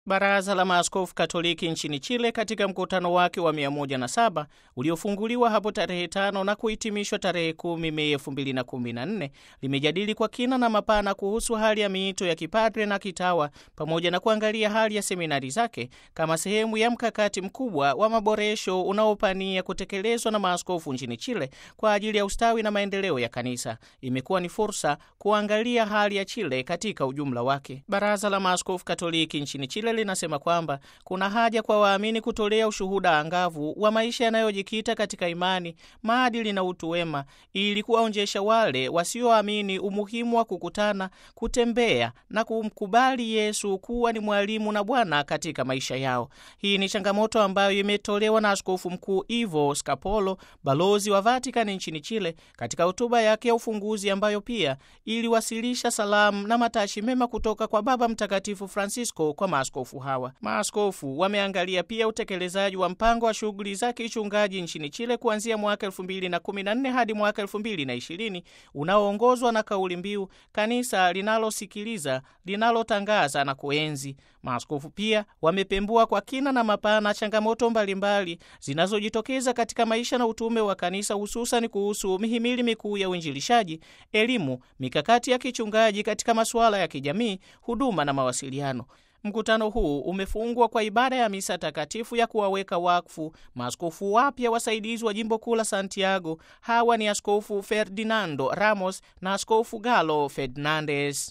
Baraza la Maaskofu Katoliki nchini Chile katika mkutano wake wa 107 uliofunguliwa hapo tarehe 5 na kuhitimishwa tarehe 10 Mei 2014 limejadili kwa kina na mapana kuhusu hali ya miito ya kipadre na kitawa pamoja na kuangalia hali ya seminari zake kama sehemu ya mkakati mkubwa wa maboresho unaopania kutekelezwa na maaskofu nchini Chile kwa ajili ya ustawi na maendeleo ya kanisa. Imekuwa ni fursa kuangalia hali ya Chile katika ujumla wake. Baraza la Maaskofu Katoliki nchini Chile linasema kwamba kuna haja kwa waamini kutolea ushuhuda angavu wa maisha yanayojikita katika imani, maadili na utu wema ili kuwaonjesha wale wasioamini umuhimu wa kukutana, kutembea na kumkubali Yesu kuwa ni mwalimu na Bwana katika maisha yao. Hii ni changamoto ambayo imetolewa na Askofu Mkuu Ivo Scapolo, balozi wa Vatican nchini Chile, katika hotuba yake ya ufunguzi ambayo pia iliwasilisha salamu na matashi mema kutoka kwa Baba Mtakatifu Francisco kwa maaskofu hawa. Maaskofu wameangalia pia utekelezaji wa mpango wa shughuli za kichungaji nchini Chile kuanzia mwaka 2014 hadi mwaka 2020 unaoongozwa na kauli mbiu kanisa linalosikiliza, linalotangaza na kuenzi. Maaskofu pia wamepembua kwa kina na mapana changamoto mbalimbali zinazojitokeza katika maisha na utume wa kanisa, hususan kuhusu mihimili mikuu ya uinjilishaji, elimu, mikakati ya kichungaji katika masuala ya kijamii, huduma na mawasiliano. Mkutano huu umefungwa kwa ibada ya misa takatifu ya kuwaweka wakfu maaskofu wapya wasaidizi wa jimbo kuu la Santiago. Hawa ni Askofu Ferdinando Ramos na Askofu Galo Fernandez.